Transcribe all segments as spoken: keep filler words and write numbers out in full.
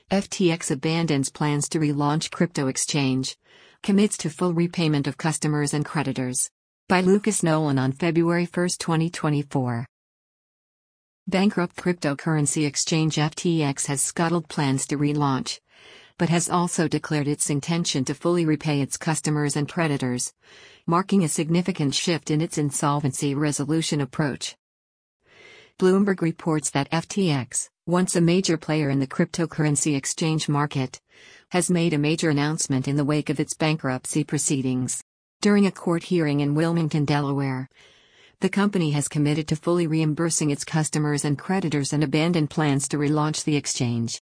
F T X abandons plans to relaunch crypto exchange. Commits to full repayment of customers and creditors. By Lucas Nolan on February first, twenty twenty-four. Bankrupt cryptocurrency exchange F T X has scuttled plans to relaunch, but has also declared its intention to fully repay its customers and creditors, marking a significant shift in its insolvency resolution approach. Bloomberg reports that F T X, once a major player in the cryptocurrency exchange market, has made a major announcement in the wake of its bankruptcy proceedings. During a court hearing in Wilmington, Delaware, the company has committed to fully reimbursing its customers and creditors and abandoned plans to relaunch the exchange.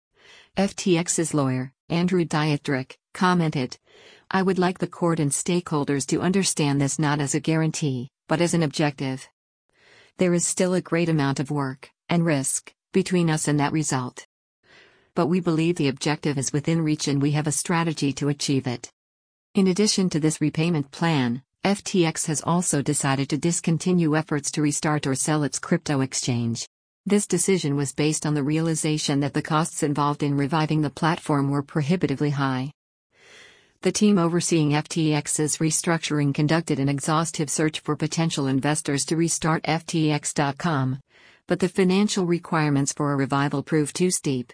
F T X's lawyer, Andrew Dietrich, commented, "I would like the court and stakeholders to understand this not as a guarantee, but as an objective. There is still a great amount of work, and risk, between us and that result. But we believe the objective is within reach and we have a strategy to achieve it." In addition to this repayment plan, F T X has also decided to discontinue efforts to restart or sell its crypto exchange. This decision was based on the realization that the costs involved in reviving the platform were prohibitively high. The team overseeing F T X's restructuring conducted an exhaustive search for potential investors to restart F T X dot com, but the financial requirements for a revival proved too steep.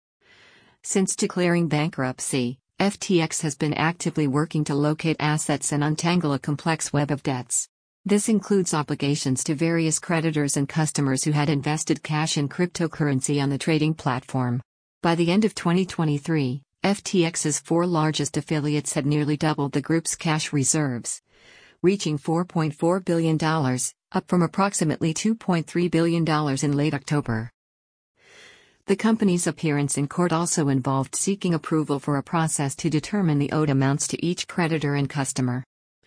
Since declaring bankruptcy, F T X has been actively working to locate assets and untangle a complex web of debts. This includes obligations to various creditors and customers who had invested cash in cryptocurrency on the trading platform. By the end of twenty twenty-three, F T X's four largest affiliates had nearly doubled the group's cash reserves, reaching four point four billion dollars, up from approximately two point three billion dollars in late October. The company's appearance in court also involved seeking approval for a process to determine the owed amounts to each creditor and customer.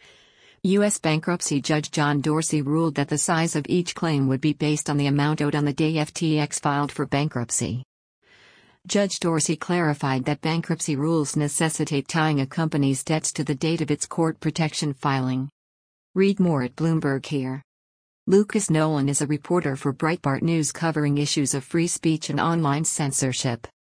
U S bankruptcy judge John Dorsey ruled that the size of each claim would be based on the amount owed on the day F T X filed for bankruptcy. Judge Dorsey clarified that bankruptcy rules necessitate tying a company's debts to the date of its court protection filing. Read more at Bloomberg here. Lucas Nolan is a reporter for Breitbart News covering issues of free speech and online censorship.